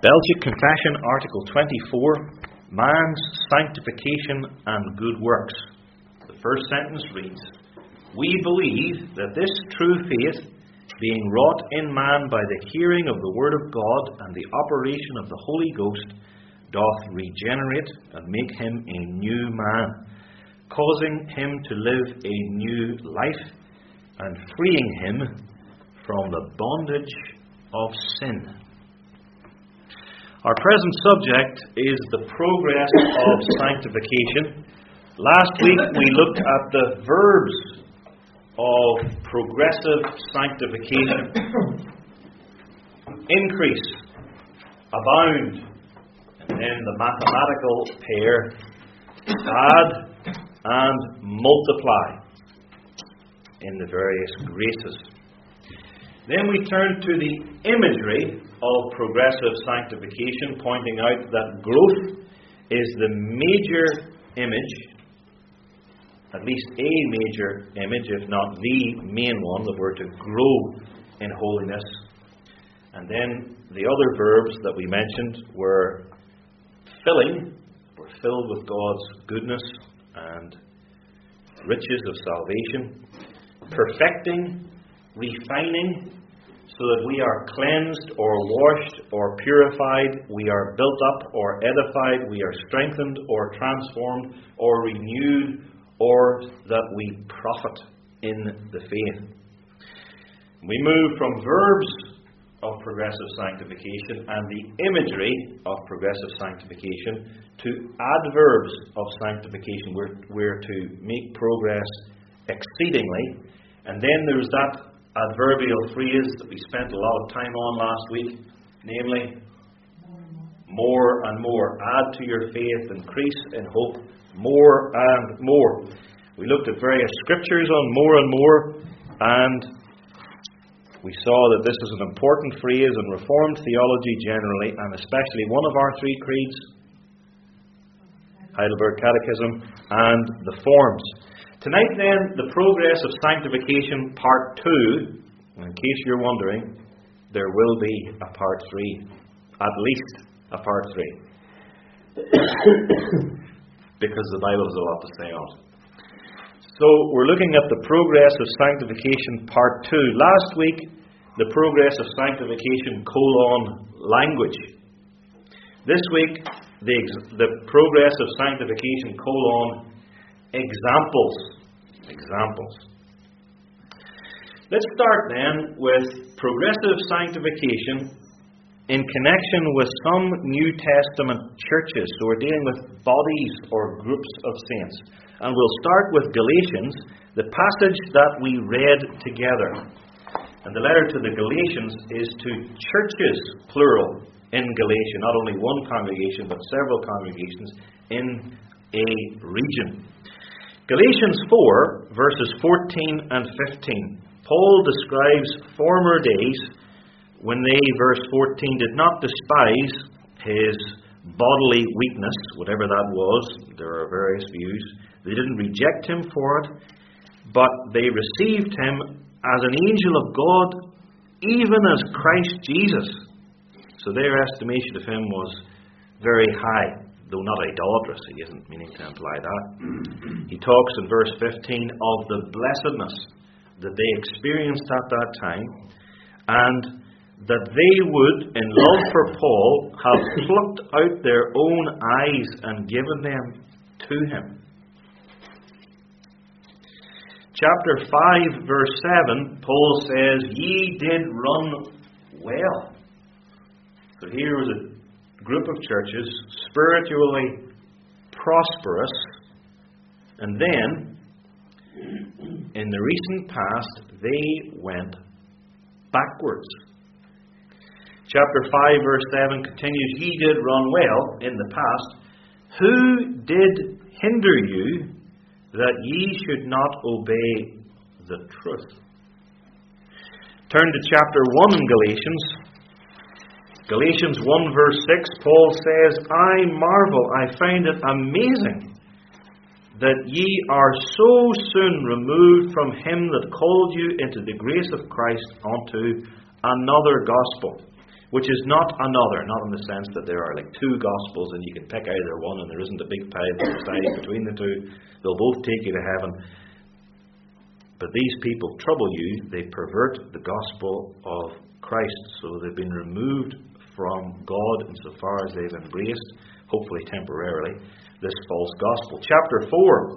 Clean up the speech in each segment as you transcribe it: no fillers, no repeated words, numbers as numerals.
Belgic Confession, Article 24, Man's Sanctification and Good Works. The first sentence reads, "We believe that this true faith, being wrought in man by the hearing of the Word of God and the operation of the Holy Ghost, doth regenerate and make him a new man, causing him to live a new life, and freeing him from the bondage of sin." Our present subject is the progress of sanctification. Last week we looked at the verbs of progressive sanctification. Increase, abound, and then the mathematical pair, add and multiply in the various graces. Then we turn to the imagery of progressive sanctification, pointing out that growth is the major image, at least a major image, if not the main one, that we're to grow in holiness. And then the other verbs that we mentioned were filling, we're filled with God's goodness and riches of salvation, perfecting, refining, so that we are cleansed or washed or purified, we are built up or edified, we are strengthened or transformed or renewed, or that we profit in the faith. We move from verbs of progressive sanctification and the imagery of progressive sanctification to adverbs of sanctification. We're to make progress exceedingly. And then there's that adverbial phrase that we spent a lot of time on last week, namely, more and more. Add to your faith, increase in hope, more and more. We looked at various scriptures on more and more, and we saw that this is an important phrase in Reformed theology generally, and especially one of our three creeds, Heidelberg Catechism, and the Forms. Tonight then, the progress of sanctification, part 2. In case you're wondering, there will be a part 3. At least a part 3. Because the Bible has a lot to say on it. So, we're looking at the progress of sanctification, part 2. Last week, the progress of sanctification, language. This week, the progress of sanctification, examples. Let's start then with progressive sanctification in connection with some New Testament churches. So we're dealing with bodies or groups of saints. And we'll start with Galatians, the passage that we read together. And the letter to the Galatians is to churches, plural, in Galatia. Not only one congregation, but several congregations in a region. Galatians 4, verses 14 and 15. Paul describes former days when they, verse 14, did not despise his bodily weakness, whatever that was. There are various views. They didn't reject him for it, but they received him as an angel of God, even as Christ Jesus. So their estimation of him was very high. Though not idolatrous, he isn't meaning to imply that. He talks in verse 15 of the blessedness that they experienced at that time, and that they would, in love for Paul, have plucked out their own eyes and given them to him. Chapter 5, verse 7, Paul says, "Ye did run well." So here was a group of churches, spiritually prosperous, and then, in the recent past, they went backwards. Chapter 5, verse 7 continues, "Ye did run well in the past. Who did hinder you that ye should not obey the truth?" Turn to chapter 1 in Galatians. Galatians 1 verse 6, Paul says, "I marvel, I find it amazing, that ye are so soon removed from him that called you into the grace of Christ unto another gospel, which is not another, not in the sense that there are like two Gospels and you can pick either one and there isn't a big pile to decide between the two. They'll both take you to heaven. But these people trouble you. They pervert the gospel of Christ. So they've been removed from God insofar as they've embraced, hopefully temporarily, this false gospel. Chapter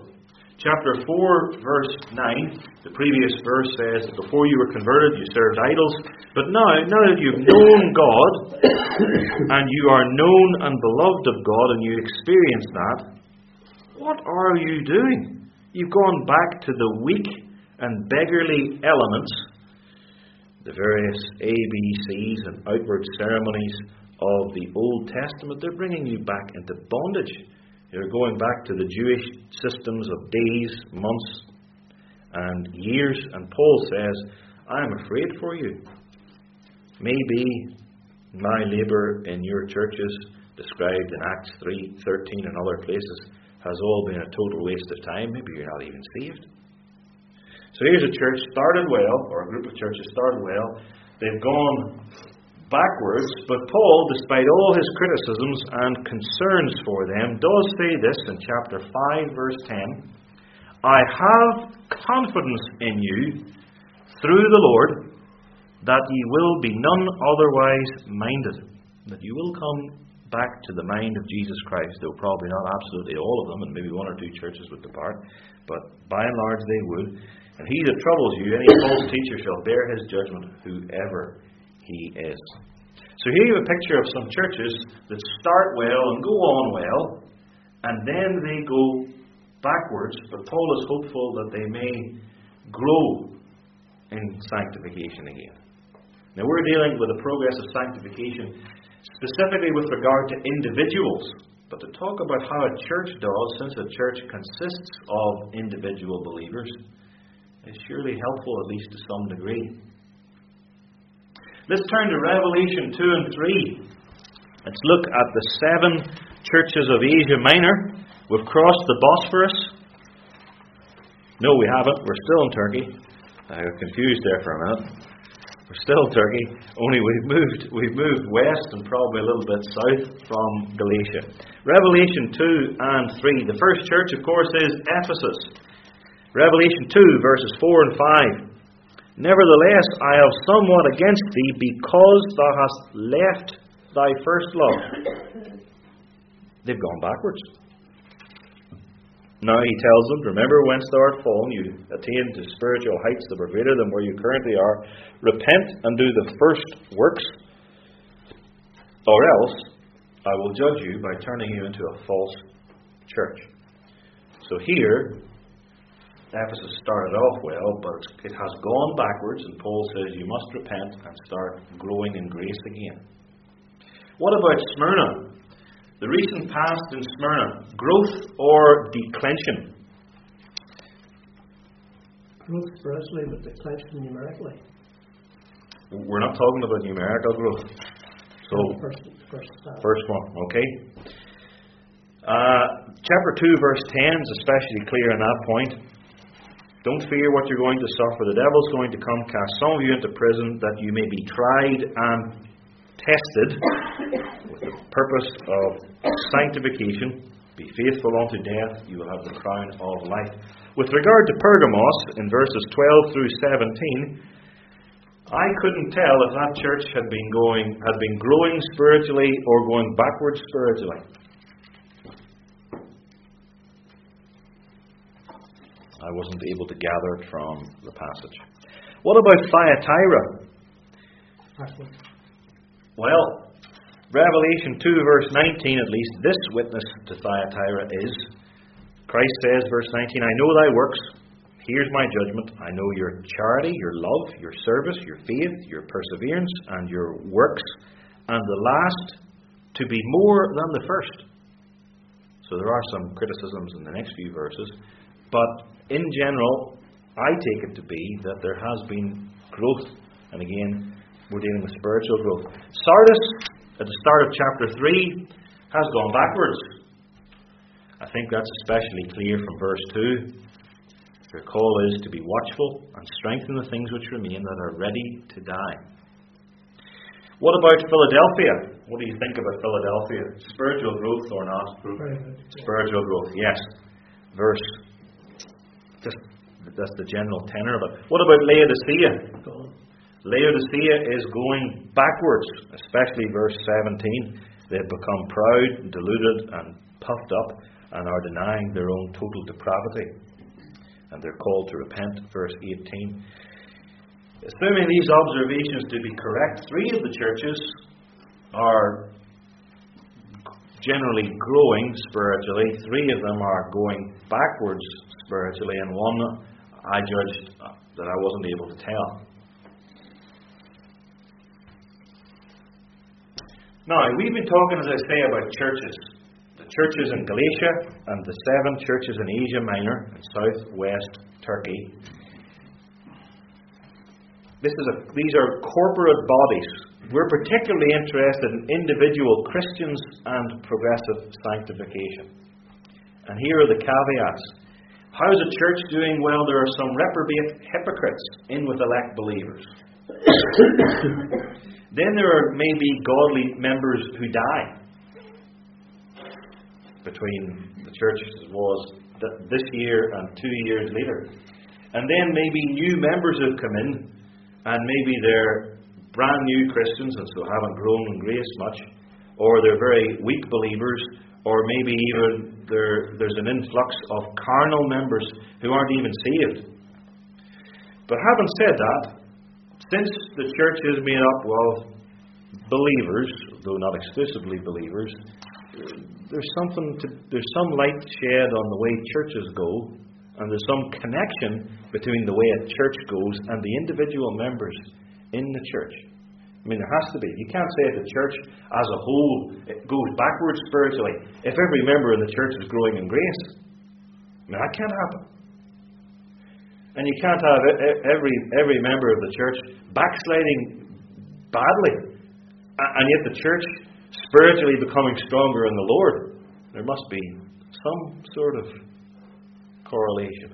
4, verse 9. The previous verse says, before you were converted, you served idols. But now that you've known God, and you are known and beloved of God, and you experience that, what are you doing? You've gone back to the weak and beggarly elements, the various ABCs and outward ceremonies of the Old Testament. They're bringing you back into bondage. You're going back to the Jewish systems of days, months, and years. And Paul says, I am afraid for you. Maybe my labour in your churches, described in Acts 3:13 and other places, has all been a total waste of time. Maybe you're not even saved. So here's a church started well, or a group of churches started well. They've gone backwards, but Paul, despite all his criticisms and concerns for them, does say this in chapter 5, verse 10. I have confidence in you through the Lord that ye will be none otherwise minded, that you will come back to the mind of Jesus Christ, though probably not absolutely all of them, and maybe one or two churches would depart, but by and large they would. And he that troubles you, any false teacher, shall bear his judgment, whoever he is. So here you have a picture of some churches that start well and go on well, and then they go backwards, but Paul is hopeful that they may grow in sanctification again. Now we're dealing with the progress of sanctification specifically with regard to individuals, but to talk about how a church does, since a church consists of individual believers, is surely helpful, at least to some degree. Let's turn to Revelation 2 and 3. Let's look at the 7 churches of Asia Minor. We've crossed the Bosphorus. No, we haven't. We're still in Turkey. I got confused there for a minute. We're still in Turkey, only we've moved west and probably a little bit south from Galatia. Revelation 2 and 3. The first church, of course, is Ephesus. Revelation 2, verses 4 and 5. Nevertheless, I have somewhat against thee, because thou hast left thy first love. They've gone backwards. Now he tells them, remember whence thou art fallen, you attained to spiritual heights that were greater than where you currently are. Repent and do the first works, or else I will judge you by turning you into a false church. So here, Ephesus started off well, but it has gone backwards, and Paul says you must repent and start growing in grace again. What about Smyrna? The recent past in Smyrna, growth or declension? Growth spiritually, but declension numerically. We're not talking about numerical growth. So, first one, okay. Chapter 2, verse 10 is especially clear on that point. Don't fear what you're going to suffer. The devil's going to come cast some of you into prison, that you may be tried and tested with the purpose of sanctification. Be faithful unto death, you will have the crown of life. With regard to Pergamos, in verses 12 through 17, I couldn't tell if that church had been growing spiritually or going backwards spiritually. I wasn't able to gather it from the passage. What about Thyatira? Well, Revelation 2, verse 19 at least, this witness to Thyatira is, Christ says, verse 19, I know thy works. Here's my judgment. I know your charity, your love, your service, your faith, your perseverance, and your works, and the last to be more than the first. So there are some criticisms in the next few verses, but in general, I take it to be that there has been growth. And again, we're dealing with spiritual growth. Sardis, at the start of chapter 3, has gone backwards. I think that's especially clear from verse 2. Their call is to be watchful and strengthen the things which remain that are ready to die. What about Philadelphia? What do you think about Philadelphia? Spiritual growth or not? Very good. Spiritual growth, yes. That's the general tenor of it. What about Laodicea? Go on. Laodicea is going backwards, especially verse 17. They've become proud, deluded, and puffed up, and are denying their own total depravity. And they're called to repent, verse 18. Assuming these observations to be correct, 3 of the churches are generally growing spiritually. 3 of them are going backwards spiritually, and one I judged that I wasn't able to tell. Now, we've been talking, as I say, about churches. The churches in Galatia and the 7 churches in Asia Minor and southwest Turkey. These are corporate bodies. We're particularly interested in individual Christians and progressive sanctification. And here are the caveats. How is a church doing? Well, there are some reprobate hypocrites in with elect believers. Then there are maybe godly members who die. Between the church as was this year and 2 years later. And then maybe new members have come in, and maybe they're brand new Christians and so haven't grown in grace much, or they're very weak believers, or maybe even there's an influx of carnal members who aren't even saved. But having said that, since the church is made up of believers, though not exclusively believers, there's some light shed on the way churches go, and there's some connection between the way a church goes and the individual members in the church. I mean, there has to be. You can't say the church as a whole goes backwards spiritually if every member in the church is growing in grace. I mean, that can't happen. And you can't have every member of the church backsliding badly, and yet the church spiritually becoming stronger in the Lord. There must be some sort of correlation.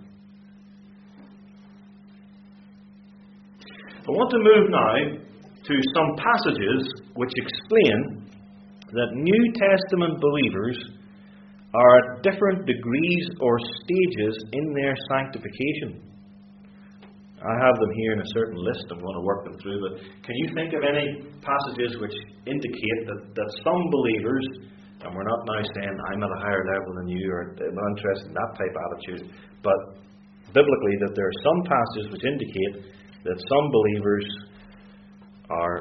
I want to move now to some passages which explain that New Testament believers are at different degrees or stages in their sanctification. I have them here in a certain list. I'm going to work them through. But can you think of any passages which indicate that some believers, and we're not now saying I'm at a higher level than you, or I'm not interested in that type of attitude, but biblically that there are some passages which indicate that some believers are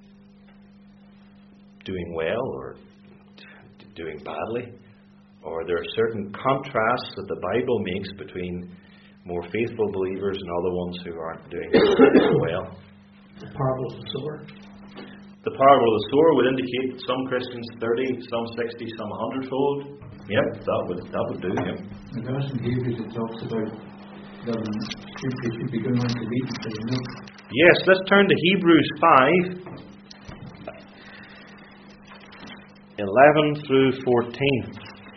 doing well or doing badly, or there are certain contrasts that the Bible makes between more faithful believers and other ones who aren't doing well. The parable of the sower. The parable of the sower would indicate some Christians 30, some 60, some 100-fold. Yep, that would do. Yep. The verse in Hebrews it talks about them should be going on to lead, doesn't it? Yes, let's turn to Hebrews 5, 11 through 14.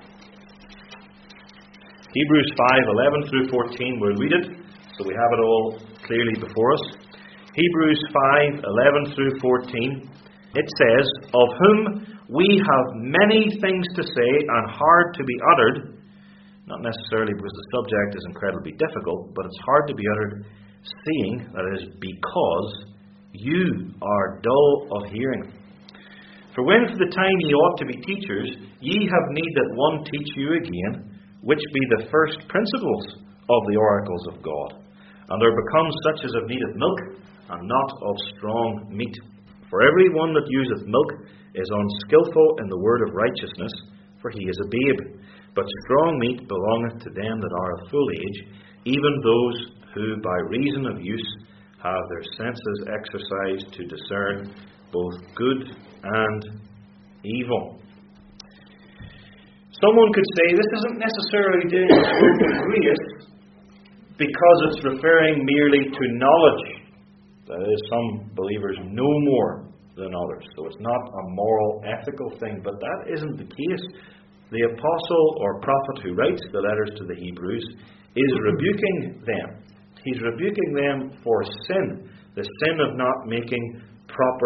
Hebrews 5, 11 through 14, we'll read it, so we have it all clearly before us. Hebrews 5, 11 through 14, it says, of whom we have many things to say and hard to be uttered, not necessarily because the subject is incredibly difficult, but it's hard to be uttered, seeing, that is, because you are dull of hearing. For when for the time ye ought to be teachers, ye have need that one teach you again, which be the first principles of the oracles of God, and are become such as have need of milk, and not of strong meat. For every one that useth milk is unskilful in the word of righteousness, for he is a babe. But strong meat belongeth to them that are of full age, even those who by reason of use have their senses exercised to discern both good and evil. Someone could say this isn't necessarily doing the scope of grace because it's referring merely to knowledge. That is, some believers know more than others. So it's not a moral, ethical thing. But that isn't the case. The apostle or prophet who writes the letters to the Hebrews is rebuking them. He's rebuking them for sin. The sin of not making proper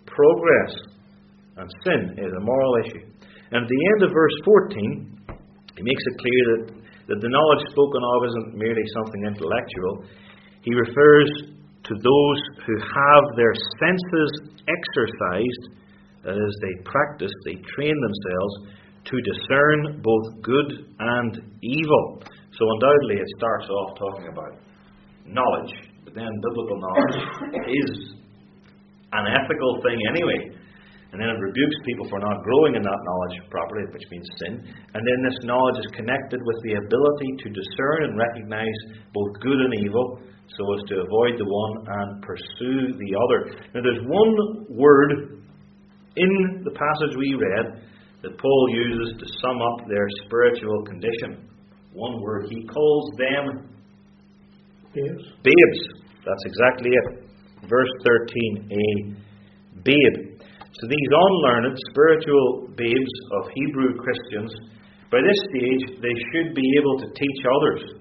progress. And sin is a moral issue. And at the end of verse 14, he makes it clear that the knowledge spoken of isn't merely something intellectual. He refers to those who have their senses exercised, that is, they practice, they train themselves to discern both good and evil. So undoubtedly it starts off talking about knowledge, but then biblical knowledge is an ethical thing anyway. And then it rebukes people for not growing in that knowledge properly, which means sin. And then this knowledge is connected with the ability to discern and recognize both good and evil, so as to avoid the one and pursue the other. Now there's one word in the passage we read that Paul uses to sum up their spiritual condition. One word. He calls them Babes. babes. That's exactly it. Verse 13, a babe. So these unlearned spiritual babes of Hebrew Christians, by this stage they should be able to teach others.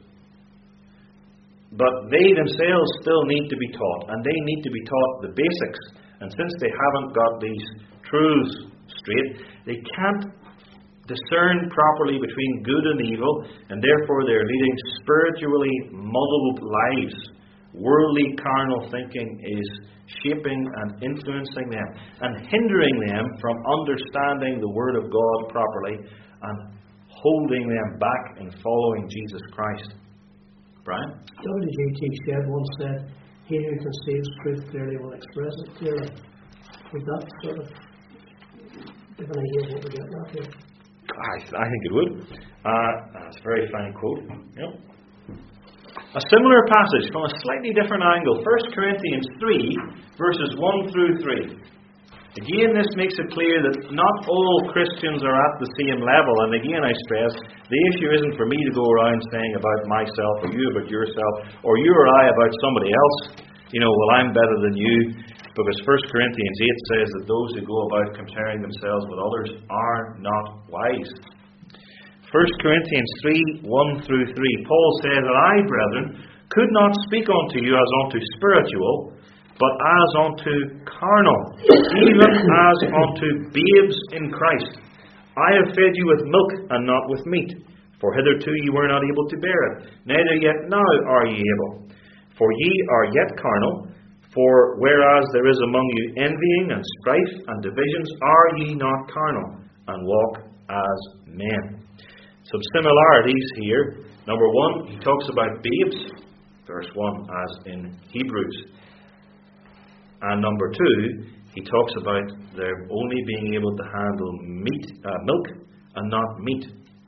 But they themselves still need to be taught, and they need to be taught the basics. And since they haven't got these truths straight, they can't discern properly between good and evil, and therefore they're leading spiritually muddled lives. Worldly, carnal thinking is shaping and influencing them and hindering them from understanding the Word of God properly and holding them back in following Jesus Christ. Brian? W.G.T. Shedd once said, "He who conceives truth clearly will express it clearly." Would that sort of give an idea of what we're getting at here? I think it would. That's a very fine quote. Yep. A similar passage from a slightly different angle. 1 Corinthians 3, verses 1 through 3. Again, this makes it clear that not all Christians are at the same level. And again, I stress, the issue isn't for me to go around saying about myself, or you about yourself, or you or I about somebody else. Well, I'm better than you. Because 1 Corinthians 8 says that those who go about comparing themselves with others are not wise. 1 Corinthians 3, 1 through 3. Paul says that I, brethren, could not speak unto you as unto spiritual, but as unto carnal, even as unto babes in Christ. I have fed you with milk and not with meat, for hitherto ye were not able to bear it, neither yet now are ye able. For ye are yet carnal, for whereas there is among you envying and strife and divisions, are ye not carnal, and walk as men. Some similarities here. Number one, he talks about babes, verse 1, as in Hebrews. And number two, he talks about their only being able to handle milk and not meat.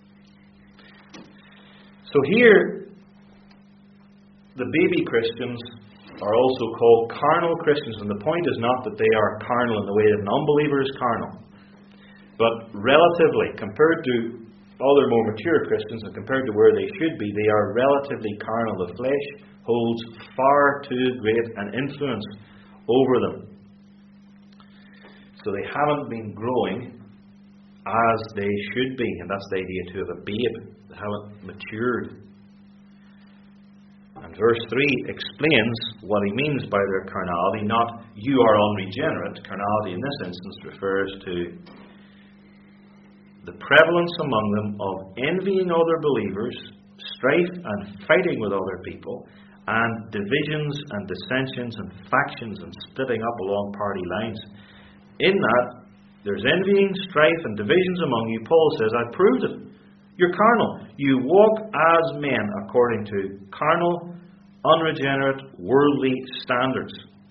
So here, the baby Christians are also called carnal Christians. And the point is not that they are carnal in the way that an unbeliever is carnal. But relatively, compared to other more mature Christians and compared to where they should be, they are relatively carnal. The flesh holds far too great an influence over them. So they haven't been growing as they should be. And that's the idea too of a babe. They haven't matured. And verse 3 explains what he means by their carnality. Not you are unregenerate. Carnality in this instance refers to the prevalence among them of envying other believers, strife and fighting with other people, and divisions and dissensions and factions and splitting up along party lines. In that, there's envying, strife, and divisions among you. Paul says, I proved it. You're carnal. You walk as men according to carnal, unregenerate, worldly standards.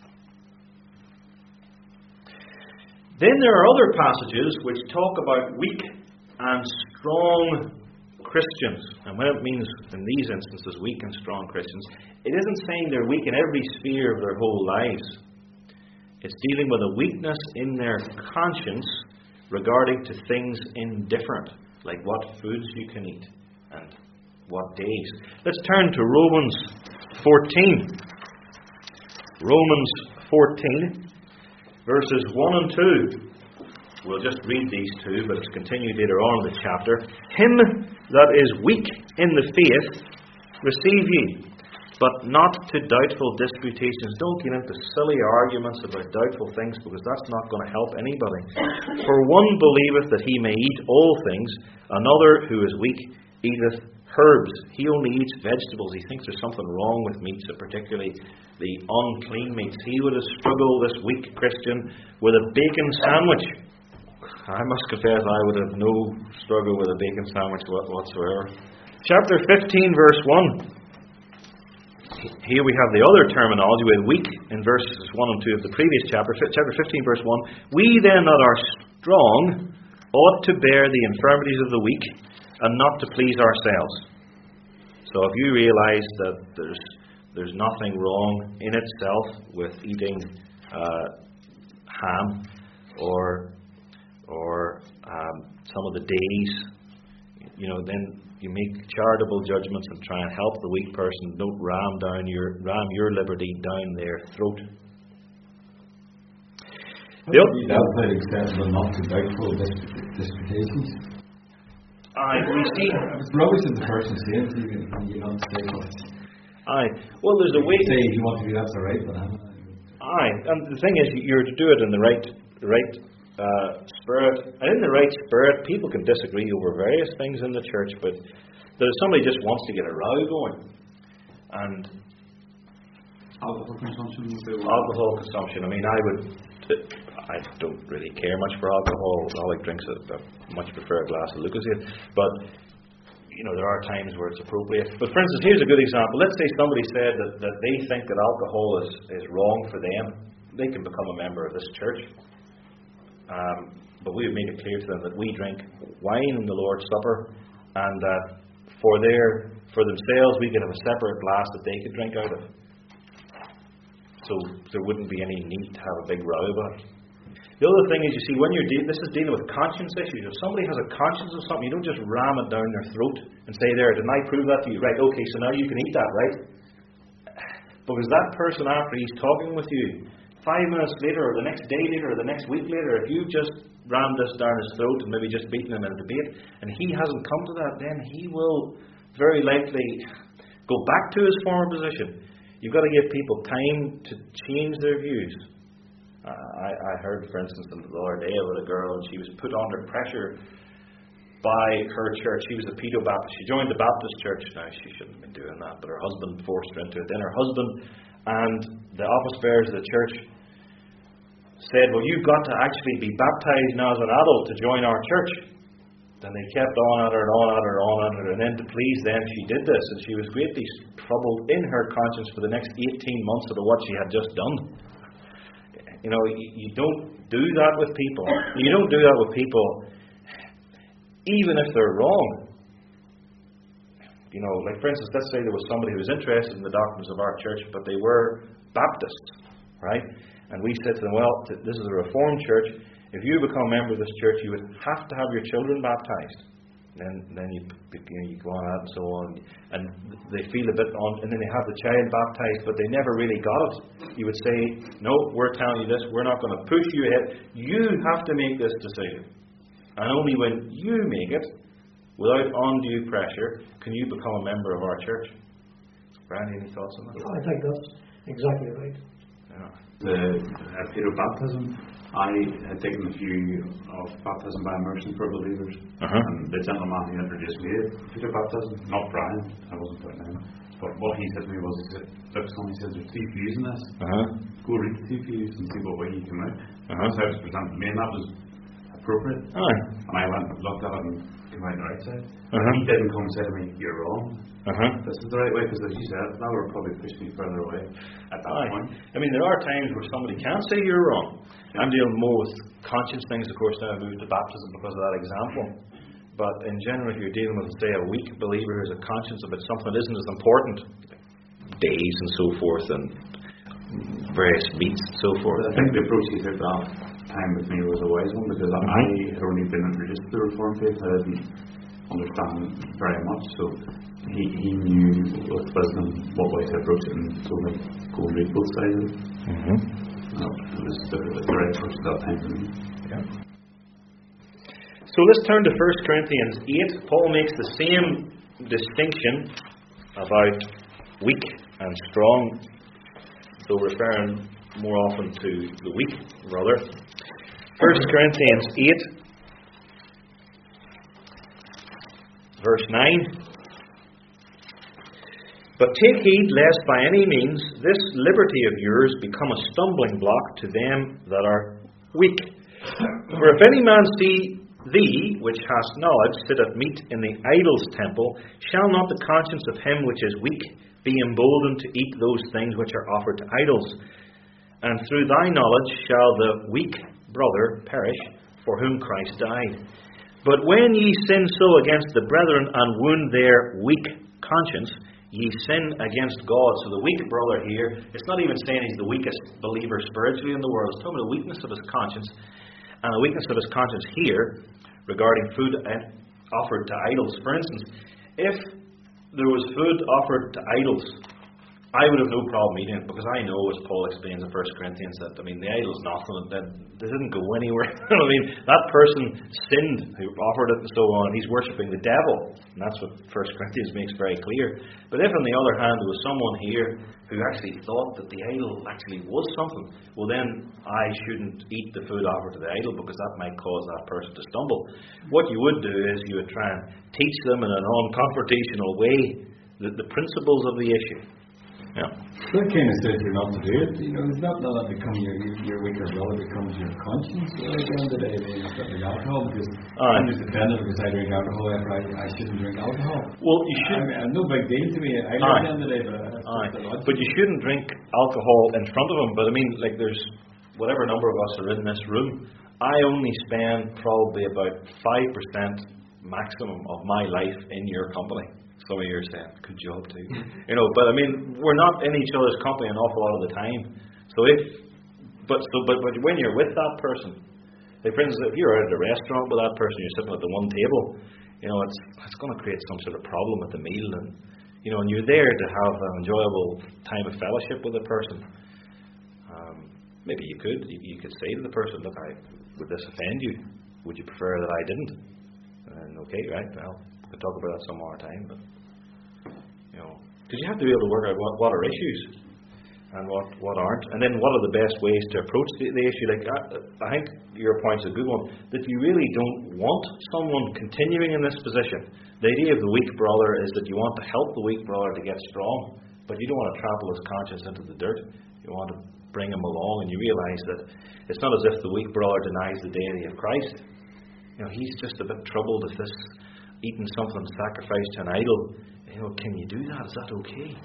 Then there are other passages which talk about weak and strong Christians. And when it means, in these instances, weak and strong Christians, it isn't saying they're weak in every sphere of their whole lives. It's dealing with a weakness in their conscience regarding to things indifferent, like what foods you can eat and what days. Let's turn to Romans 14. Romans 14, verses 1 and 2. We'll just read these two, but it's continued later on in the chapter. Him that is weak in the faith receive ye, but not to doubtful disputations. Don't get into silly arguments about doubtful things, because that's not going to help anybody. For one believeth that he may eat all things, another who is weak eateth herbs. He only eats vegetables. He thinks there's something wrong with meats, particularly the unclean meats. He would have struggled, this weak Christian, with a bacon sandwich. I must confess I would have no struggle with a bacon sandwich whatsoever. Chapter 15, verse 1. Here we have the other terminology with weak in verses 1 and 2 of the previous chapter. Chapter 15, verse 1. We then that are strong ought to bear the infirmities of the weak, and not to please ourselves. So if you realize that there's nothing wrong in itself with eating ham or some of the days, then you make charitable judgments and try and help the weak person. Don't ram your liberty down their throat. The outside acceptable, not to doubtful disputations. We see. It's rubbish in the person saying it, you not say much. Well, there's a way. Say if you want to do that's all right, but and the thing is, you're to do it in the right spirit. And in the right spirit, people can disagree over various things in the church, but if somebody just wants to get a row going, and alcohol consumption. I mean, I don't really care much for alcohol. Alec drinks it. I much prefer a glass of Lucozade. But, there are times where it's appropriate. But for instance, here's a good example. Let's say somebody said that they think that alcohol is wrong for them. They can become a member of this church. But we would make it clear to them that we drink wine in the Lord's Supper, and that for themselves we could have a separate glass that they could drink out of. So there wouldn't be any need to have a big row about it. The other thing is, you see, when this is dealing with conscience issues. If somebody has a conscience of something, you don't just ram it down their throat and say, "There, didn't I prove that to you? Right, okay, so now you can eat that, right?" Because that person, after he's talking with you, 5 minutes later, or the next day later, or the next week later, if you just rammed this down his throat and maybe just beaten him in a debate, and he hasn't come to that, then he will very likely go back to his former position. You've got to give people time to change their views. I heard, for instance, the other day about a girl, and she was put under pressure by her church. She was a pedo-Baptist. She joined the Baptist church. Now, she shouldn't have been doing that, but her husband forced her into it. Then her husband and the office bearers of the church said, "Well, you've got to actually be baptized now as an adult to join our church." Then they kept on at her and on at her and on at her, and then to please them she did this, and she was greatly troubled in her conscience for the next 18 months about what she had just done. You don't do that with people. You don't do that with people even if they're wrong. Like for instance, let's say there was somebody who was interested in the doctrines of our church, but they were Baptists, right? And we said to them, "Well, this is a Reformed church. If you become a member of this church, you would have to have your children baptized." Then you go on out and so on, and they feel a bit on, and then they have the child baptized, but they never really got it. You would say, "No, we're telling you this. We're not going to push you ahead. You have to make this decision, and only when you make it, without undue pressure, can you become a member of our church." Brian, any thoughts on that? I think that's exactly right. Yeah. The pedo-baptism, I had taken a view of baptism by immersion for believers, and the gentleman who introduced me to pedo-baptism, not Brian, I wasn't putting him, but what he said to me was, he said, "Look, son," he said, "there's 2 views in this. Go read the 2 views and see what way you come out." So it was presented to me, and that was appropriate. And I went and looked at it and came out the right side. He didn't come and say to me, "You're wrong. This is the right way," because as you said, that would probably push me further away at that point. I mean, there are times where somebody can say you're wrong. I'm dealing more with conscience things, of course, now I moved to baptism because of that example. But in general, if you're dealing with, say, a weak believer who has a conscience about something that isn't as important, days and so forth, and various meats and so forth. I think the approach he took that time with me was a wise one, because I had only been introduced to the Reformed faith. I didn't understand very much, so he knew with wisdom what way to approach it, and told me go and read both sides of it. It was the right approach at that time for me. So let's turn to 1 Corinthians 8. Paul makes the same distinction about weak and strong, though referring more often to the weak brother. 1 Corinthians 8, verse 9. But take heed lest by any means this liberty of yours become a stumbling block to them that are weak. For if any man see thee, which hast knowledge, sit at meat in the idol's temple, shall not the conscience of him which is weak be emboldened to eat those things which are offered to idols? And through thy knowledge shall the weak brother perish, for whom Christ died. But when ye sin so against the brethren and wound their weak conscience, ye sin against God. So the weak brother here, it's not even saying he's the weakest believer spiritually in the world. It's talking about the weakness of his conscience. And the weakness of his conscience here, regarding food offered to idols. For instance, if there was food offered to idols, I would have no problem eating it, because I know, as Paul explains in 1 Corinthians, that the idol's nothing, that they didn't go anywhere. That person sinned who offered it and so on. He's worshipping the devil, and that's what 1 Corinthians makes very clear. But if, on the other hand, there was someone here who actually thought that the idol actually was something, well then I shouldn't eat the food offered to the idol, because that might cause that person to stumble. What you would do is you would try and teach them in a non-confrontational way the principles of the issue. Yeah. That kind of says you're not to do it. It's not that become your weaker brother becomes your conscience at the end of the day. It's not like alcohol, because I'm just offended because I drink alcohol if I shouldn't drink alcohol. Well, you should. No big deal to me. I know at the end of the day, but you shouldn't drink alcohol in front of him. But there's whatever number of us are in this room. I only spend probably about 5% maximum of my life in your company. Some of you are saying, good job too. But we're not in each other's company an awful lot of the time. But when you're with that person, like for instance, if you're at a restaurant with that person, you're sitting at the one table, it's going to create some sort of problem at the meal, and you're there to have an enjoyable time of fellowship with the person. Maybe you could say to the person, look, would this offend you? Would you prefer that I didn't? And okay, right, well, we'll talk about that some more time, but because you have to be able to work out what are issues and what aren't, and then what are the best ways to approach the issue. Like I think your point's a good one, that you really don't want someone continuing in this position. The idea of the weak brother is that you want to help the weak brother to get strong, but you don't want to trample his conscience into the dirt. You want to bring him along, and you realise that it's not as if the weak brother denies the deity of Christ. He's just a bit troubled if this eating something sacrificed to an idol. Can you do that? Is that okay?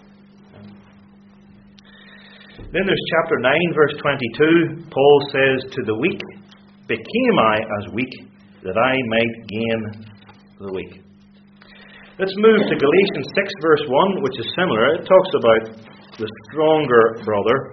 Then there's chapter 9, verse 22. Paul says, to the weak became I as weak, that I might gain the weak. Let's move to Galatians 6, verse 1, which is similar. It talks about the stronger brother.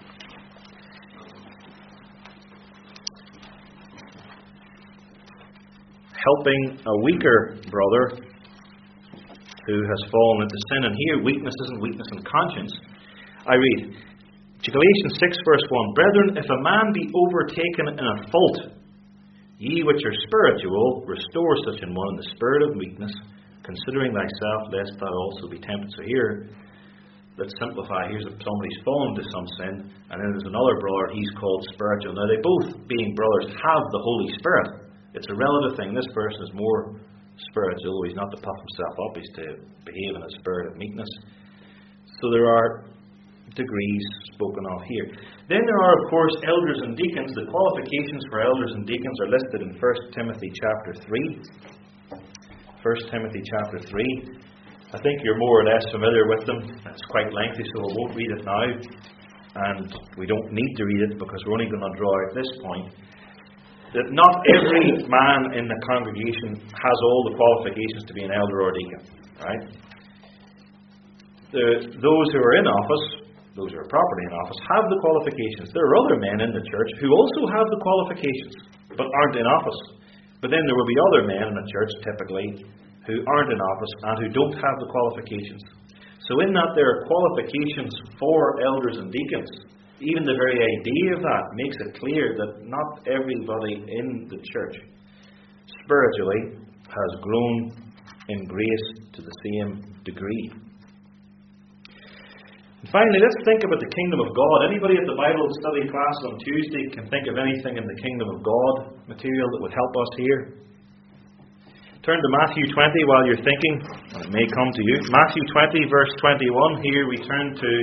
Helping a weaker brother who has fallen into sin. And here, weakness isn't weakness in conscience. I read, Galatians 6, verse 1, Brethren, if a man be overtaken in a fault, ye which are spiritual, restore such an one in the spirit of meekness, considering thyself, lest thou also be tempted. So here, let's simplify. Here's somebody's fallen into some sin, and then there's another brother, he's called spiritual. Now, they both, being brothers, have the Holy Spirit. It's a relative thing. This person is more spiritual. He's not to puff himself up. He's to behave in a spirit of meekness. So there are degrees spoken of here. Then there are, of course, elders and deacons. The qualifications for elders and deacons are listed in 1 Timothy chapter 3. 1 Timothy chapter 3. I think you're more or less familiar with them. It's quite lengthy, so I won't read it now. And we don't need to read it, because we're only going to draw out this point. That not every man in the congregation has all the qualifications to be an elder or deacon. Right? Those who are in office, those who are properly in office, have the qualifications. There are other men in the church who also have the qualifications, but aren't in office. But then there will be other men in the church, typically, who aren't in office and who don't have the qualifications. So in that there are qualifications for elders and deacons, even the very idea of that makes it clear that not everybody in the church spiritually has grown in grace to the same degree. Finally, let's think about the kingdom of God. Anybody at the Bible study class on Tuesday can think of anything in the kingdom of God material that would help us here? Turn to Matthew 20 while you're thinking. It may come to you. Matthew 20, verse 21. Here we turn to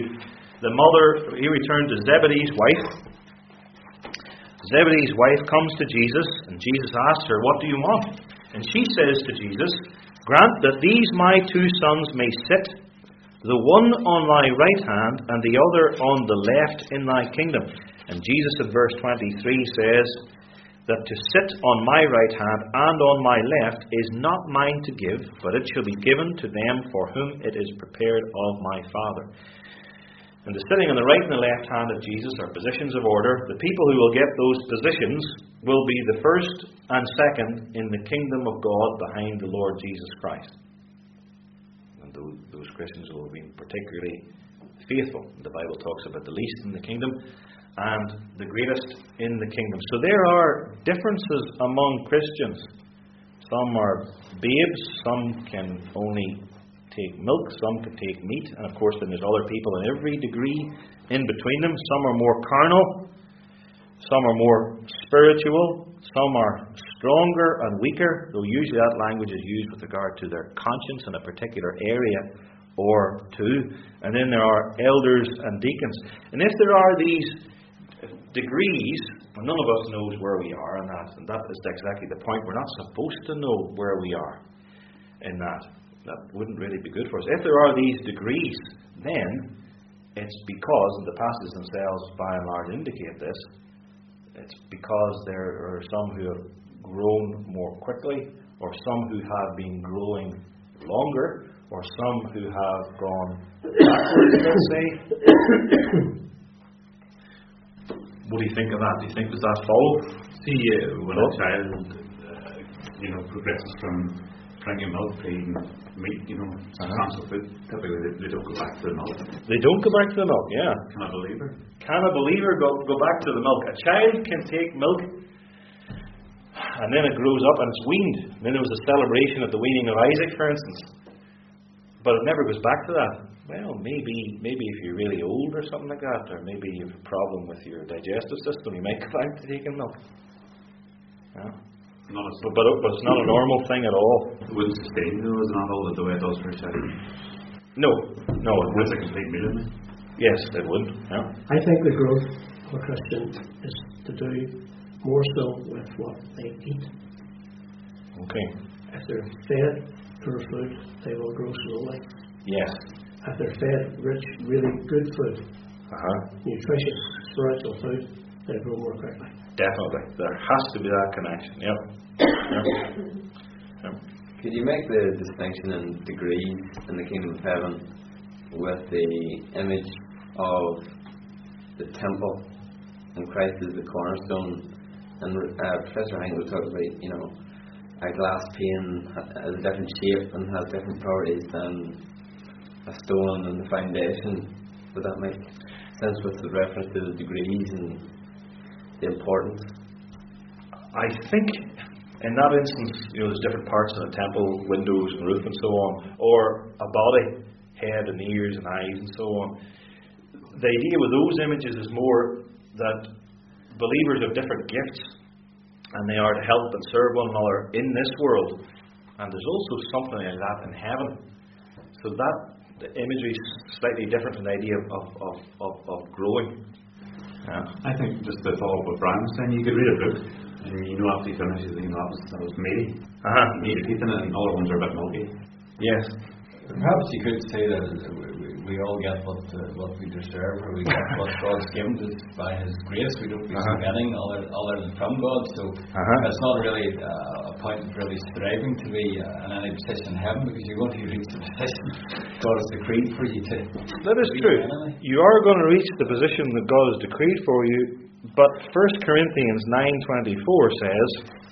Zebedee's wife. Zebedee's wife comes to Jesus, and Jesus asks her, "What do you want?" And she says to Jesus, "Grant that these my two sons may sit, the one on thy right hand and the other on the left in thy kingdom." And Jesus in verse 23 says that to sit on my right hand and on my left is not mine to give, but it shall be given to them for whom it is prepared of my Father. And the sitting on the right and the left hand of Jesus are positions of order. The people who will get those positions will be the first and second in the kingdom of God behind the Lord Jesus Christ. And those Christians will be particularly faithful. The Bible talks about the least in the kingdom and the greatest in the kingdom. So there are differences among Christians. Some are babes, some can only take milk, some can take meat, and of course then there's other people in every degree in between them. Some are more carnal, some are more spiritual, some are stronger and weaker, though usually that language is used with regard to their conscience in a particular area or two. And then there are elders and deacons. And if there are these degrees, none of us knows where we are in that, and that is exactly the point. We're not supposed to know where we are in that. That wouldn't really be good for us. If there are these degrees, then it's because, and the passages themselves by and large indicate this, it's because there are some who have grown more quickly, or some who have been growing longer, or some who have gone backwards, let's say. What do you think of that? Do you think, does that follow? See, when a child, progresses from drinking milk to eating meat, substantial food, typically they don't go back to the milk. They don't go back to the milk, yeah. Can a believer? Can a believer go back to the milk? A child can take milk, and then it grows up and it's weaned. And then there was a celebration at the weaning of Isaac, for instance. But it never goes back to that. Well, maybe if you're really old or something like that, or maybe you have a problem with your digestive system, you might go back to taking milk. Yeah. But it's not a normal thing at all. It wouldn't sustain, though, is not all the way it does for a child. No, it wouldn't. A complete meal, isn't it? Yes, it wouldn't. Yeah. I think the growth of a Christian is to do more so with what they eat. Okay. If they're fed poor food, they will grow slowly. Yes. If they're fed rich, really good food, nutritious, spiritual food, they grow more quickly. Definitely. There has to be that connection. Yep. Could you make the distinction in degrees in the kingdom of heaven with the image of the temple, and Christ is the cornerstone? And Professor Hank talked about, a glass pane has a different shape and has different properties than a stone and the foundation. Would that make sense with the reference to the degrees and the importance? I think in that instance, there's different parts of the temple, windows and roof and so on, or a body, head and ears and eyes and so on. The idea with those images is more that believers have different gifts, and they are to help and serve one another in this world. And there's also something like that in heaven. So that the imagery is slightly different from the idea of growing. Yeah. I think just to follow up what Brian was saying, you could read a book, and after you finish it, that was meaty. Meaty teeth in it, and other ones are a bit milky. Yes. Perhaps you could say that we all get what we deserve, or we get what God's given us by His grace. We don't receive anything other than from God. So it's not really a point of really striving to be in any position in heaven, because you're going to reach the position God has decreed for you to. That is true. You are going to reach the position that God has decreed for you. But 1 Corinthians 9:24 says,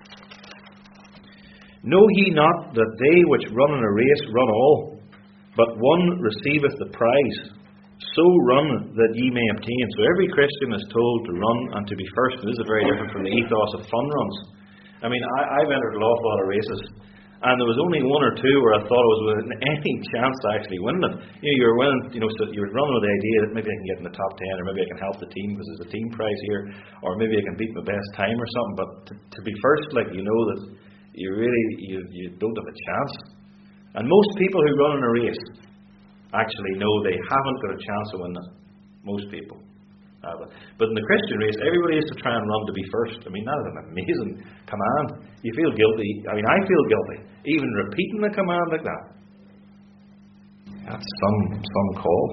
"Know ye not that they which run in a race run all, but one receiveth the prize? So run that ye may obtain." So every Christian is told to run and to be first. And this is very different from the ethos of fun runs. I mean, I've entered an awful lot of races, And there was only one or two where I thought I was within any chance of actually winning it. You were winning, so you were running with the idea that maybe I can get in the top 10, or maybe I can help the team because there's a team prize here, or maybe I can beat my best time or something. But to be first, that you don't have a chance. And most people who run in a race actually know they haven't got a chance of winning it. Most people. But in the Christian race, everybody is to try and run to be first. I mean, that is an amazing command. You feel guilty. I mean, I feel guilty even repeating the command like that. That's some call.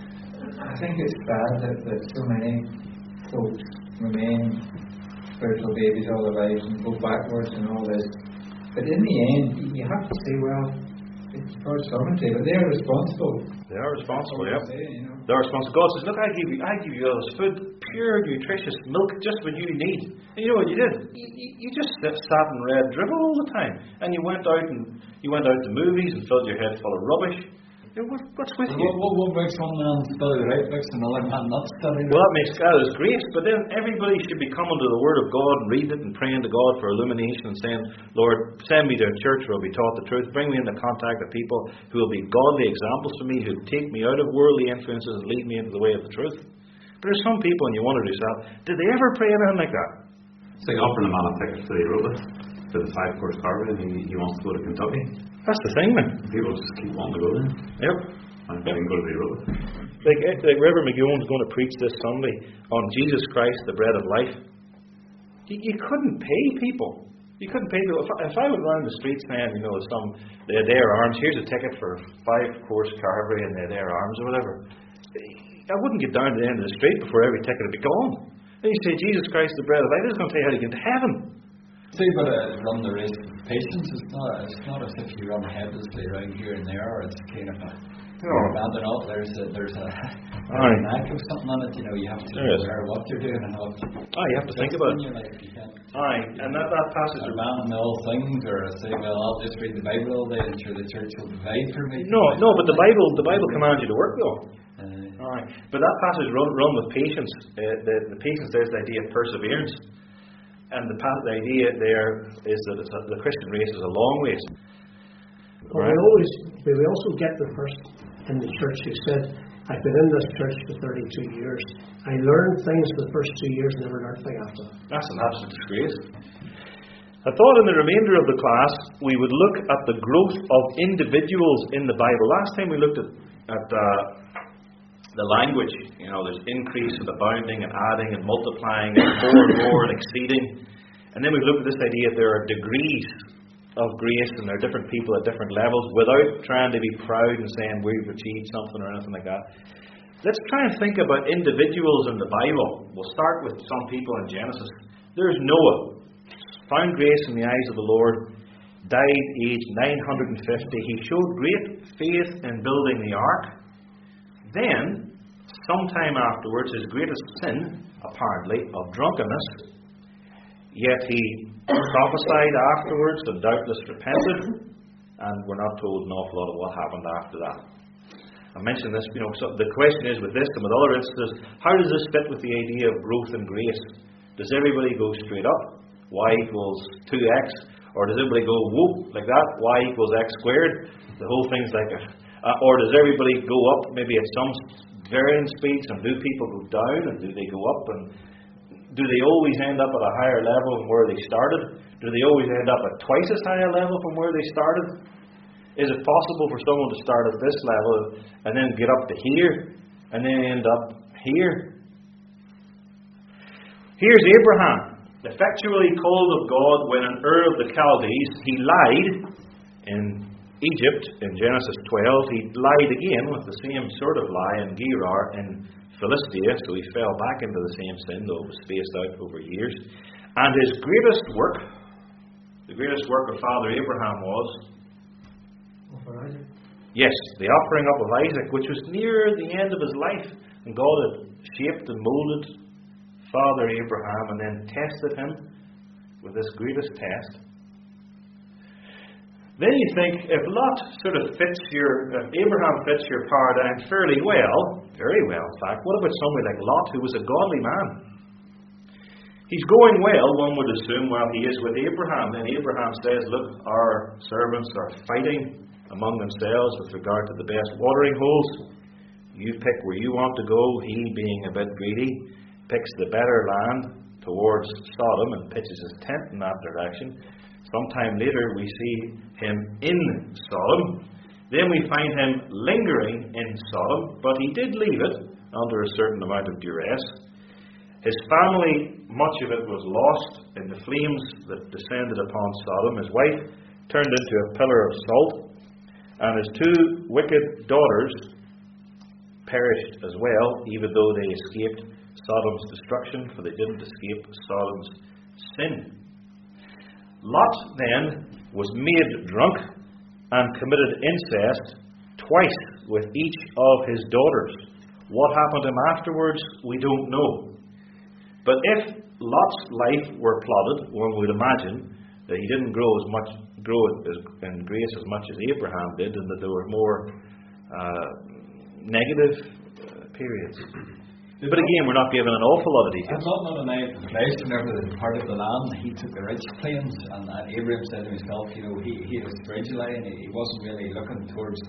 I think it's bad that so many folks remain spiritual babies all their lives and go backwards and all this. But in the end, you have to say, well, it's for sovereignty, but they're responsible. They are responsible, yeah. They're responsible. God says, look, I give you all this food, pure, nutritious milk, just what you need. And you know what you did? You just sat and read drivel all the time. And you went out to movies and filled your head full of rubbish. What's with you? What makes one man study the right books and another man not study? Well, that makes God is grace, but then everybody should be coming to the Word of God and reading it and praying to God for illumination and saying, Lord, send me to a church where I'll be taught the truth. Bring me into contact with people who will be godly examples for me, who take me out of worldly influences and lead me into the way of the truth. But there's some people, and you wonder to yourself, did they ever pray anything like that? It's like offering a man a ticket to the Europa, to the 5-course carver, and he wants to go to Kentucky. That's the thing, man. People just keep wanting to go there. Yep. And they can go to the Europa. Like Reverend McGowan's going to preach this Sunday on Jesus Christ, the bread of life. You couldn't pay people. You couldn't pay people. If I went around the streets saying, they had their arms, here's a ticket for 5-course carvery and they had their arms or whatever, I wouldn't get down to the end of the street before every ticket would be gone. Then you say, Jesus Christ, the bread of life, this is going to tell you how to get to heaven. So you've got to run the race with patience. It's not as if you run headlessly around here and there, or it's kind of abandon all. There's a knack of something on it. You have to be aware of what you're doing and what. You have to think about it. And that passage. Abandon all things, or say, well, I'll just read the Bible all day, and sure the church will provide for me. No, but the Bible commands you to work though. But that passage run with patience. The patience, there's the idea of perseverance. And the idea there is that the Christian race is a long race. Well, we also get the person in the church who said, I've been in this church for 32 years. I learned things the first 2 years, never learned anything after. That's an absolute disgrace. I thought in the remainder of the class we would look at the growth of individuals in the Bible. Last time we looked at the language, there's increase and abounding and adding and multiplying and more and exceeding. And then we looked at this idea that there are degrees of grace and there are different people at different levels without trying to be proud and saying we've achieved something or anything like that. Let's try and think about individuals in the Bible. We'll start with some people in Genesis. There's Noah. Found grace in the eyes of the Lord. Died aged 950. He showed great faith in building the ark. Then, sometime afterwards, his greatest sin, apparently, of drunkenness, yet he prophesied afterwards and doubtless repented, and we're not told an awful lot of what happened after that. I mentioned this, so the question is with this and with other instances, how does this fit with the idea of growth and grace? Does everybody go straight up, y equals 2x, or does everybody go whoop, like that, y equals x squared? The whole thing's like or does everybody go up maybe at some varying speeds, and do people go down, and do they go up, and do they always end up at a higher level from where they started? Do they always end up at twice as high a level from where they started? Is it possible for someone to start at this level and then get up to here, and then end up here? Here's Abraham, effectually called of God when in Ur of the Chaldees he lied in Egypt, in Genesis 12, he lied again with the same sort of lie in Gerar in Philistia, so he fell back into the same sin, though it was spaced out over years. And his greatest work, the greatest work of Father Abraham was, yes, the offering up of Isaac, which was near the end of his life. And God had shaped and moulded Father Abraham and then tested him with this greatest test. Then you think, if Abraham fits your paradigm fairly well, very well in fact, what about somebody like Lot, who was a godly man? He's going well, one would assume, while he is with Abraham. Then Abraham says, look, our servants are fighting among themselves with regard to the best watering holes. You pick where you want to go. He, being a bit greedy, picks the better land towards Sodom and pitches his tent in that direction. Sometime later we see him in Sodom. Then we find him lingering in Sodom, but he did leave it under a certain amount of duress. His family, much of it was lost in the flames that descended upon Sodom. His wife turned into a pillar of salt, and his two wicked daughters perished as well, even though they escaped Sodom's destruction, for they didn't escape Sodom's sin. Lot then was made drunk and committed incest twice with each of his daughters. What happened to him afterwards, we don't know. But if Lot's life were plotted, one would imagine that he didn't grow in grace as much as Abraham did, and that there were more negative periods. But again, we're not given an awful lot of details. And Lot not an eye of the flesh. Whenever they departed the land, he took the rich claims, and Abraham said to himself, he was spiritual eye, and he wasn't really looking towards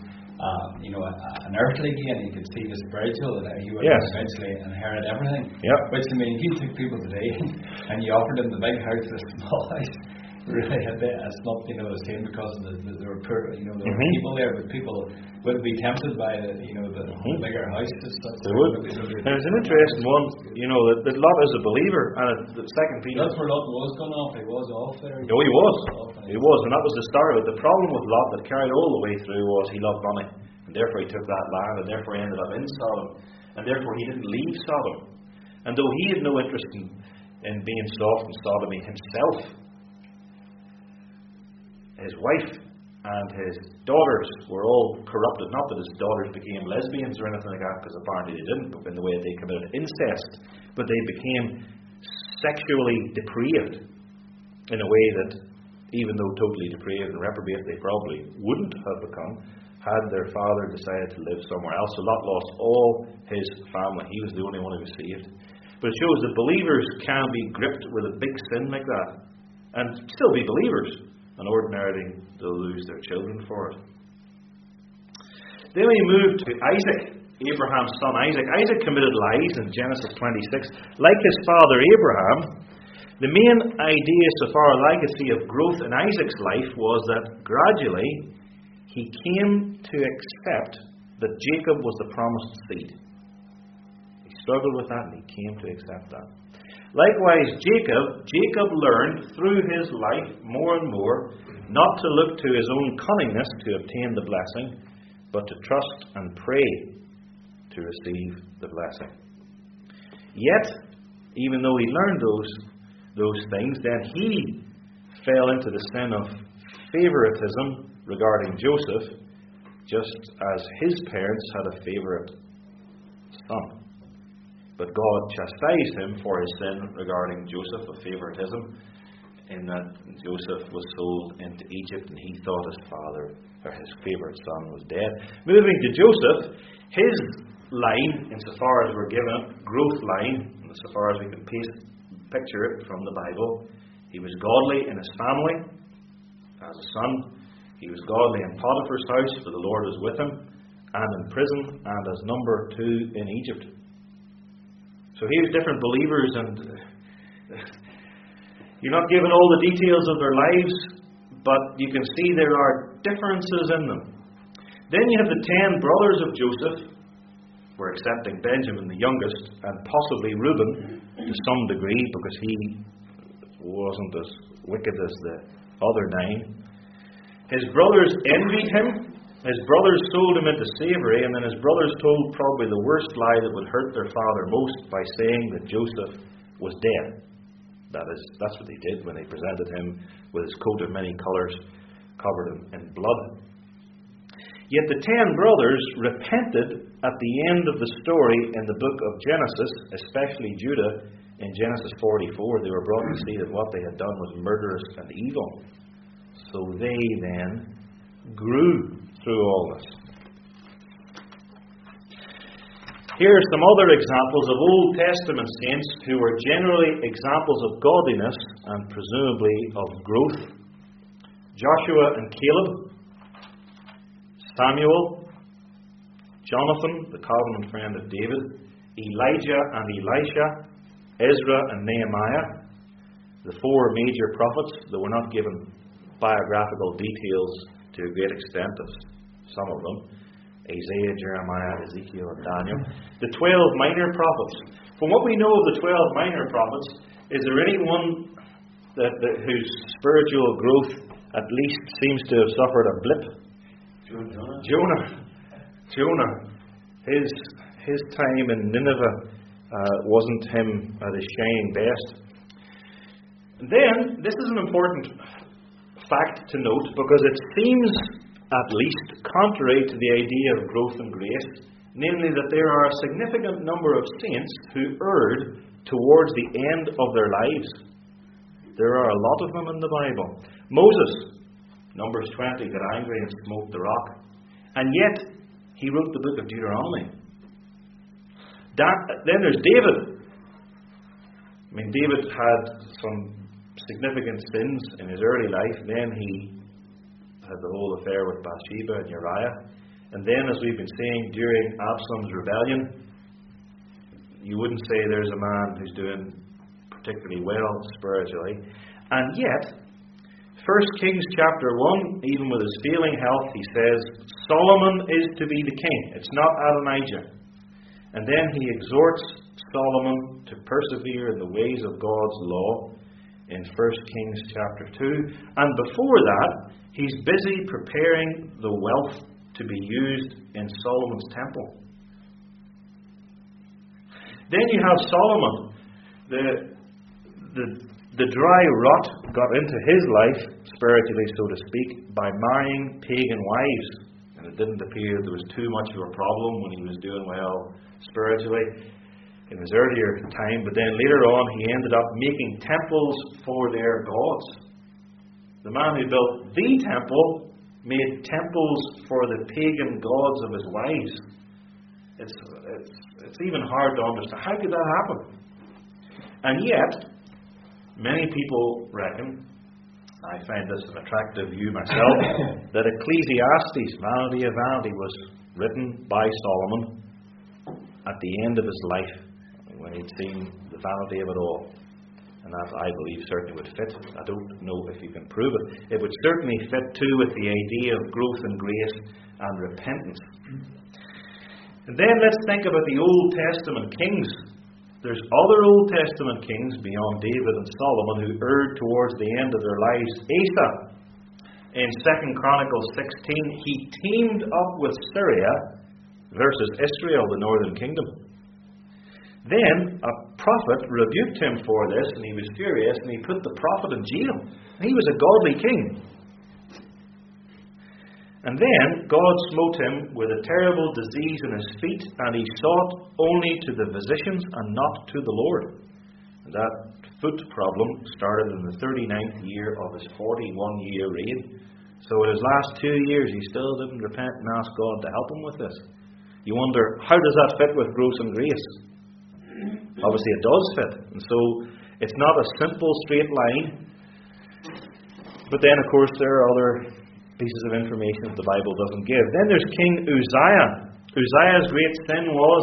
an earthly gain. He could see the spiritual, that he would eventually inherit everything. Yep. Which, I mean, if you took people today and you offered them the big house or the small house, really, it's not the same, because there were poor, there were people there, but people would be tempted by the bigger house. They would. There's an interesting one, that Lot is a believer, and the second Peter. That's where Lot was going off. He was off there. No, he was. He was, and that was the start of it. The problem with Lot that carried all the way through was he loved money, and therefore he took that land, and therefore he ended up in Sodom, and therefore he didn't leave Sodom. And though he had no interest in being soft and sodomy himself, his wife and his daughters were all corrupted. Not that his daughters became lesbians or anything like that, because apparently they didn't, in the way they committed incest, but they became sexually depraved in a way that, even though totally depraved and reprobate, they probably wouldn't have become had their father decided to live somewhere else. So Lot lost all his family. He was the only one who was saved. But it shows that believers can be gripped with a big sin like that and still be believers, and ordinarily they'll lose their children for it. Then we move to Isaac, Abraham's son Isaac. Isaac committed lies in Genesis 26. Like his father Abraham, the main idea, so far as I could see, of growth in Isaac's life was that gradually he came to accept that Jacob was the promised seed. He struggled with that, and he came to accept that. Likewise, Jacob learned through his life more and more not to look to his own cunningness to obtain the blessing, but to trust and pray to receive the blessing. Yet, even though he learned those things, then he fell into the sin of favoritism regarding Joseph, just as his parents had a favorite son. But God chastised him for his sin regarding Joseph of favoritism, in that Joseph was sold into Egypt and he thought his father, or his favorite son, was dead. Moving to Joseph, his line, insofar as we're given it, growth line, insofar as we can picture it from the Bible, he was godly in his family as a son. He was godly in Potiphar's house, for the Lord was with him, and in prison, and as number 2 in Egypt. So here's different believers, and you're not given all the details of their lives, but you can see there are differences in them. Then you have the 10 brothers of Joseph. We're accepting Benjamin, the youngest, and possibly Reuben to some degree, because he wasn't as wicked as the other 9. His brothers envied him. His brothers sold him into slavery, and then his brothers told probably the worst lie that would hurt their father most by saying that Joseph was dead. That's what they did when they presented him with his coat of many colours, covered in blood. Yet the 10 brothers repented at the end of the story in the book of Genesis, especially Judah in Genesis 44. They were brought to see that what they had done was murderous and evil. So they then grew through all this. Here are some other examples of Old Testament saints who were generally examples of godliness and presumably of growth. Joshua and Caleb, Samuel, Jonathan, the covenant friend of David, Elijah and Elisha, Ezra and Nehemiah, the four major prophets that were not given biographical details to a great extent of some of them. Isaiah, Jeremiah, Ezekiel, and Daniel. The 12 minor prophets. From what we know of the 12 minor prophets, is there anyone whose spiritual growth at least seems to have suffered a blip? Jonah. His time in Nineveh wasn't him at his shining best. And then, this is an important fact to note, because it seems at least contrary to the idea of growth and grace, namely that there are a significant number of saints who erred towards the end of their lives. There are a lot of them in the Bible. Moses, Numbers 20, got angry and smote the rock. And yet, he wrote the book of Deuteronomy. Then there's David. I mean, David had some significant sins in his early life. Then he had the whole affair with Bathsheba and Uriah. And then, as we've been saying, during Absalom's rebellion, you wouldn't say there's a man who's doing particularly well spiritually. And yet, 1 Kings chapter 1, even with his failing health, he says, Solomon is to be the king. It's not Adonijah. And then he exhorts Solomon to persevere in the ways of God's law in 1 Kings chapter 2. And before that, he's busy preparing the wealth to be used in Solomon's temple. Then you have Solomon. The dry rot got into his life, spiritually so to speak, by marrying pagan wives. And it didn't appear there was too much of a problem when he was doing well spiritually in his earlier time. But then later on he ended up making temples for their gods. The man who built the temple made temples for the pagan gods of his wives. It's even hard to understand. How could that happen? And yet, many people reckon, I find this an attractive view myself, that Ecclesiastes, Vanity of Vanity, was written by Solomon at the end of his life, when he'd seen the vanity of it all. And that, I believe, certainly would fit. I don't know if you can prove it. It would certainly fit too with the idea of growth and grace and repentance. And then let's think about the Old Testament kings. There's other Old Testament kings beyond David and Solomon who erred towards the end of their lives. Asa, in 2 Chronicles 16, he teamed up with Syria versus Israel, the northern kingdom. Then a prophet rebuked him for this, and he was furious, and he put the prophet in jail. And he was a godly king. And then God smote him with a terrible disease in his feet, and he sought only to the physicians and not to the Lord. And that foot problem started in the 39th year of his 41-year reign. So in his last 2 years, he still didn't repent and ask God to help him with this. You wonder, how does that fit with grace and grace? Obviously it does fit. And so it's not a simple straight line. But then, of course, there are other pieces of information that the Bible doesn't give. Then there's King Uzziah. Uzziah's great sin was,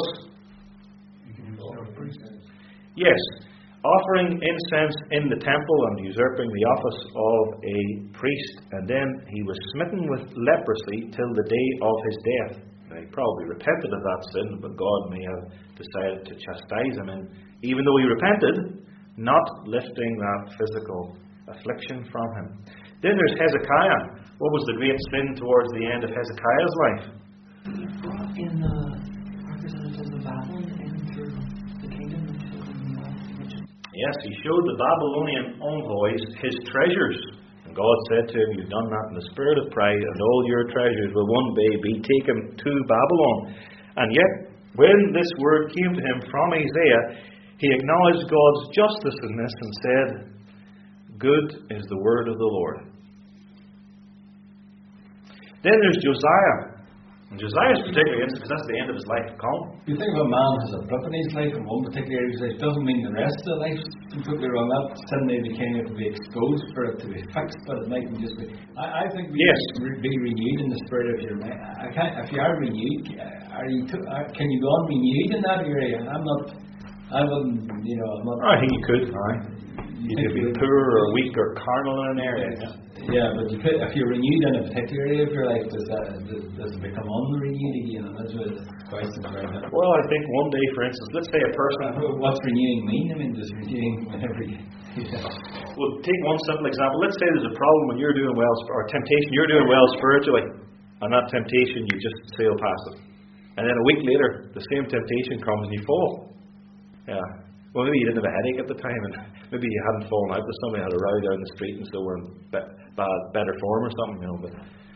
yes, offering incense in the temple and usurping the office of a priest. And then he was smitten with leprosy till the day of his death. Now, he probably repented of that sin, but God may have decided to chastise him, and even though he repented, not lifting that physical affliction from him. Then there's Hezekiah. What was the great sin towards the end of Hezekiah's life? He brought in the representatives of Babylon into the kingdom and showed them the wealth. Yes, he showed the Babylonian envoys his treasures. And God said to him, you've done that in the spirit of pride, and all your treasures will one day be taken to Babylon. And yet, when this word came to him from Isaiah, he acknowledged God's justice in this and said, good is the word of the Lord. Then there's Josiah. And Josiah's particularly interesting because that's the end of his life come. You think of a man has a blip in his life in one particular area of his life, doesn't mean the rest of the life is completely wrong. That suddenly the king will be exposed for it to be fixed, but it mightn't just be. I think we be renewed in the spirit of your mind. If you are renewed, can you go on renewed in that area? I wouldn't, I'm not. I think you could. You could be poor or weak or carnal in an area. Yeah, but you could, if you're renewed in a particular area of your life, does it become unrenewed again? And that's what the question is right now. Well, I think one day, for instance, let's say a person. What's renewing mean? I mean, does renewing whenever you. Well, take one simple example. Let's say there's a problem when you're doing well, or temptation, you're doing well spiritually, and that temptation you just sail past it. And then a week later, the same temptation comes and you fall. Yeah. Well, maybe you didn't have a headache at the time, and maybe you hadn't fallen out with somebody, had a row down the street, and so were in better form or something, But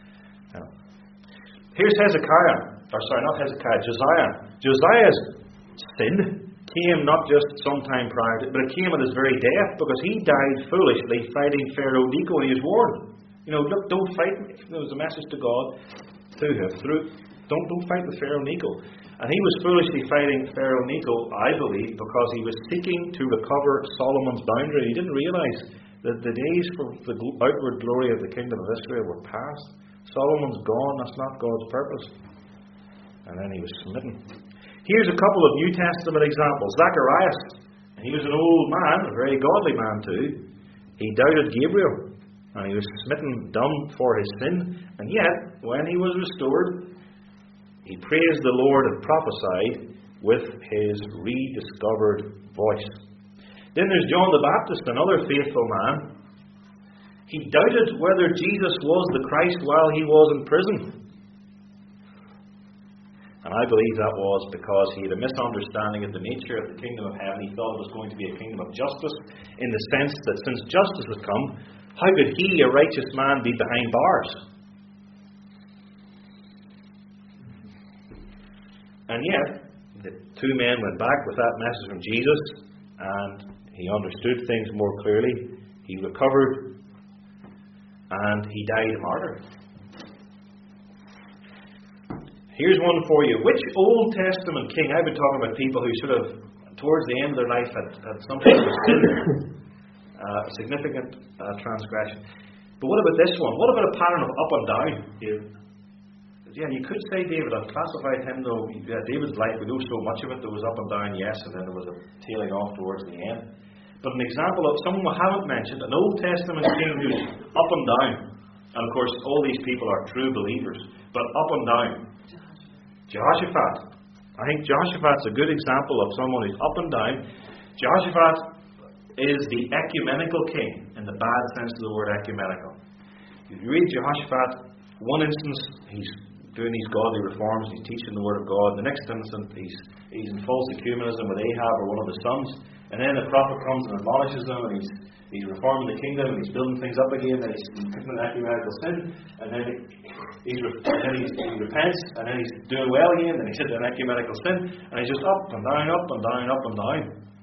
here's Hezekiah, or sorry, not Hezekiah, Josiah. Josiah's sin came not just sometime prior to, but it came at his very death, because he died foolishly fighting Pharaoh Necho, and he was warned. Look, don't fight me. There was a message to God through him. Don't fight with Pharaoh Necho. And he was foolishly fighting Pharaoh Necho, I believe, because he was seeking to recover Solomon's boundary. He didn't realize that the days for the outward glory of the kingdom of Israel were past. Solomon's gone. That's not God's purpose. And then he was smitten. Here's a couple of New Testament examples. Zacharias, and he was an old man, a very godly man too. He doubted Gabriel, and he was smitten dumb for his sin. And yet, when he was restored, he praised the Lord and prophesied with his rediscovered voice. Then there's John the Baptist, another faithful man. He doubted whether Jesus was the Christ while he was in prison. And I believe that was because he had a misunderstanding of the nature of the kingdom of heaven. He thought it was going to be a kingdom of justice, in the sense that since justice had come, how could he, a righteous man, be behind bars? And yet, the two men went back with that message from Jesus, and he understood things more clearly. He recovered, and he died a martyr. Here's one for you. Which Old Testament king? I've been talking about people who sort of, towards the end of their life, had some kind of sin, a significant transgression. But what about this one? What about a pattern of up and down? You could say David. I've classified him, though. David's life, we know so much of it. There was up and down, yes, and then there was a tailing off towards the end. But an example of someone we haven't mentioned, an Old Testament king who's up and down. And of course, all these people are true believers, but up and down. Jehoshaphat. I think Jehoshaphat's a good example of someone who's up and down. Jehoshaphat is the ecumenical king, in the bad sense of the word ecumenical. If you read Jehoshaphat, one instance he's doing these godly reforms, he's teaching the word of God. The next instance he's in false ecumenism with Ahab, or one of his sons. And then the prophet comes and admonishes them, and he's reforming the kingdom, and he's building things up again, and he's committing an ecumenical sin, and then he repents, and then he's doing well again, and he's hit an ecumenical sin, and he's just up and down, up and down, up and down.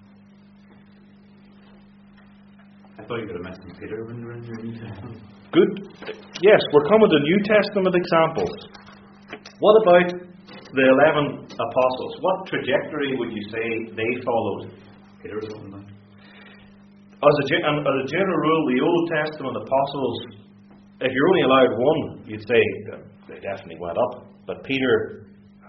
I thought you could have mentioned Peter when you were in your New Testament. Good. Yes, we're coming to New Testament examples. What about the 11 apostles? What trajectory would you say they followed? Peter was something like. As a general rule, the Old Testament apostles, if you're only allowed one, you'd say they definitely went up. But Peter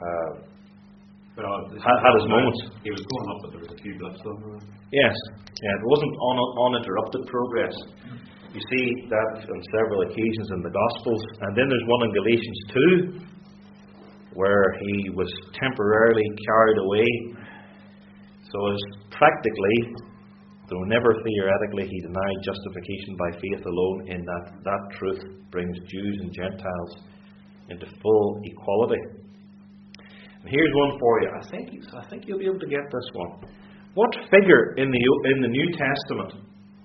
had his moments. He was going up, but there was a few blips over. Yes. It wasn't uninterrupted progress. You see that on several occasions in the Gospels. And then there's one in Galatians 2, where he was temporarily carried away. So as practically, though never theoretically, he denied justification by faith alone, in that truth brings Jews and Gentiles into full equality. And here's one for you. I think you'll be able to get this one. What figure in the New Testament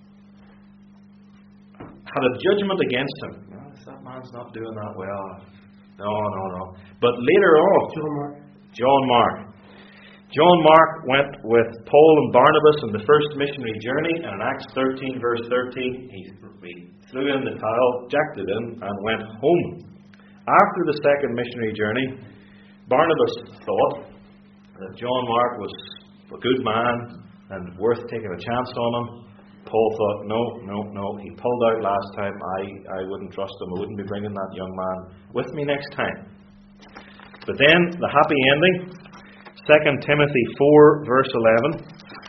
had a judgment against him? Well, that man's not doing that well. No. But later on, John Mark. John Mark went with Paul and Barnabas on the first missionary journey, and in Acts 13, verse 13, he threw in the towel, jacked it in, and went home. After the second missionary journey, Barnabas thought that John Mark was a good man and worth taking a chance on him. Paul thought, no, he pulled out last time. I wouldn't trust him. I wouldn't be bringing that young man with me next time. But then, the happy ending, 2 Timothy 4, verse 11.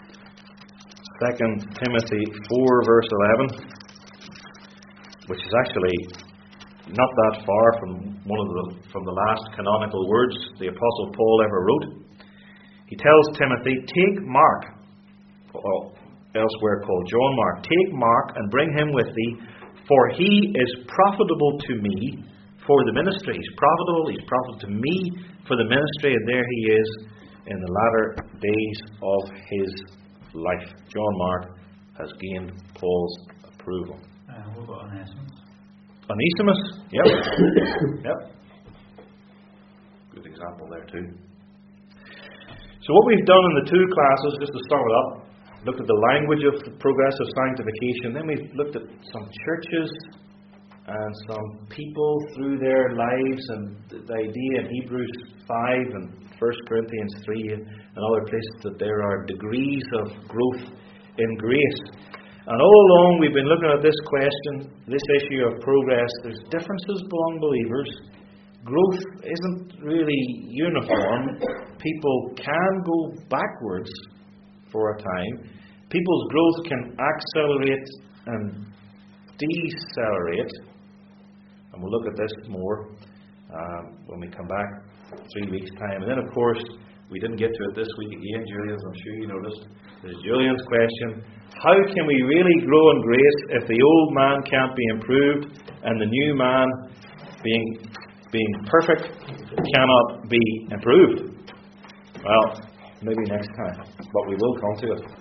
2 Timothy 4, verse 11, which is actually not that far from the last canonical words the Apostle Paul ever wrote. He tells Timothy, take Mark, elsewhere called John Mark, take Mark and bring him with thee, for he is profitable to me for the ministry. He's profitable to me for the ministry, and there he is in the latter days of his life. John Mark has gained Paul's approval. What about Onesimus? Onesimus? Yep. Yep. Good example there too. So what we've done in the two classes, just to sum it up, looked at the language of progressive sanctification, then we've looked at some churches and some people through their lives, and the idea in Hebrews 5 and 1 Corinthians 3 and other places that there are degrees of growth in grace. And all along we've been looking at this question, this issue of progress. There's differences among believers. Growth isn't really uniform. People can go backwards for a time. People's growth can accelerate and decelerate. And we'll look at this more when we come back 3 weeks' time. And then, of course, we didn't get to it this week again, Julian, I'm sure you noticed. There's Julian's question. How can we really grow in grace if the old man can't be improved and the new man, being perfect, cannot be improved? Well, maybe next time. But we will come to it.